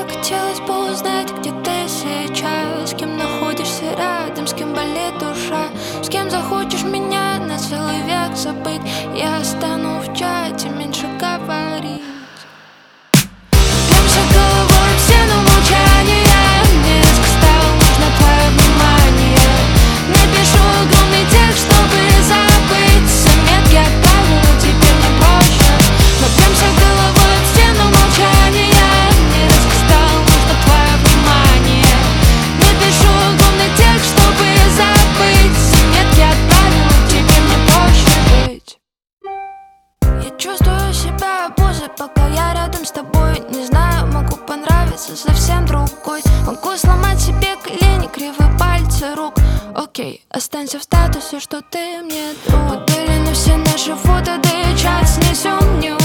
хотелось бы узнать, где ты сейчас, с кем находишься рядом, с кем болит душа, с кем захочешь меня на целый век забыть. Я стану в чате меньше говорить. Бьемся головой в стену молчания. Мне резко стало нужно твое внимание. Не пишу огромный текст, чтобы забыть. Заметки отправила, теперь мне проще. Мы бьемся головой в стену молчания. Мне резко стало нужно твое внимание. Не пишу огромный текст, чтобы забыть. Заметки отправила, теперь мне проще жить. Я чувствую себя обузой, пока я рядом с тобой. Не знаю, могу понравиться совсем другой. Могу сломать себе колени, кривые пальцы рук. Окей, останься в статусе, что ты мне друг. Удалено все наши фото, да и чат снесем. Не